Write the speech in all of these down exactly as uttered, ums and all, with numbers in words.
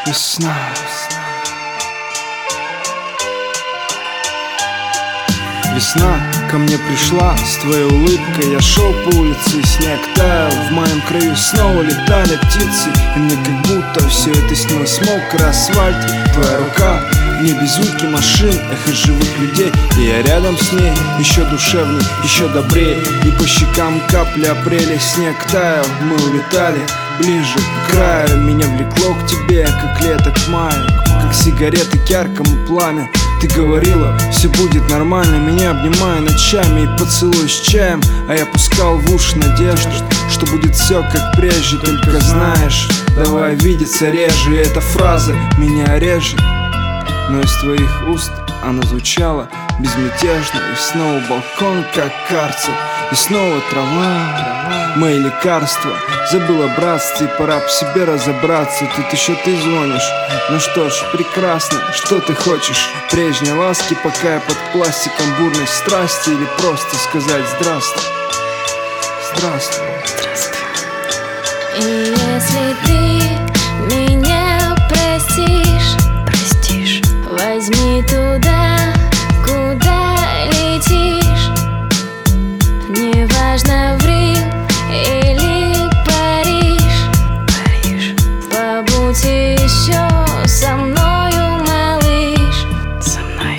Весна. Весна ко мне пришла с твоей улыбкой. Я шел по улице, и снег таял. В моем краю снова летали птицы, и мне как будто все это снилось. Мокрый асфальт, твоя рука, в небе звуки машин, эхо живых людей. И я рядом с ней, еще душевней, еще добрее. И по щекам капли апреля. Снег таял, мы улетали ближе к краю. Меня влекло к тебе, как лето к маю, как сигареты к яркому пламя. Ты говорила, все будет нормально, меня обнимая ночами и поцелуй с чаем. А я пускал в уши надежду, что будет все как прежде. Только знаешь, давай видеться реже. И эта фраза меня режет, но из твоих уст она звучала безмятежно. И снова балкон, как карцер, и снова трава, мои лекарства. Забыла братство, и пора по себе разобраться. Тут еще ты звонишь, ну что ж, прекрасно. Что ты хочешь? Прежней ласки, пока я под пластиком бурной страсти? Или просто сказать здравствуй? Здравствуй. И если ты меня простишь, простишь, возьми туда, куда летишь. Неважно, в Рим или Париж, Париж. Побудь еще со мною, малыш. Со мной.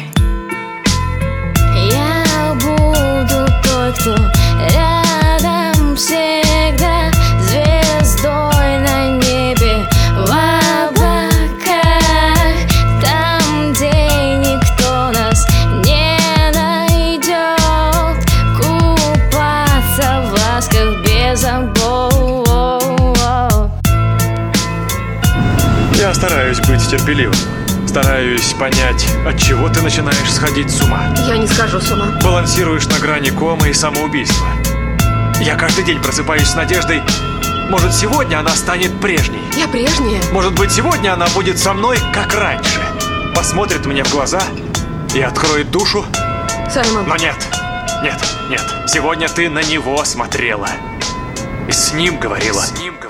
Я буду той, кто рядом всегда, звездой на небе, в облаках, там, где никто нас не найдет, купаться в ласках без забот. Я стараюсь быть терпеливым, стараюсь понять, от чего ты начинаешь сходить с ума. Я не схожу с ума. Балансируешь на грани комы и самоубийства. Я каждый день просыпаюсь с надеждой, может, сегодня она станет прежней. Я прежняя. Может быть, сегодня она будет со мной, как раньше. Посмотрит мне в глаза и откроет душу. Саймон. Но нет, нет, нет. Сегодня ты на него смотрела и с ним говорила. С ним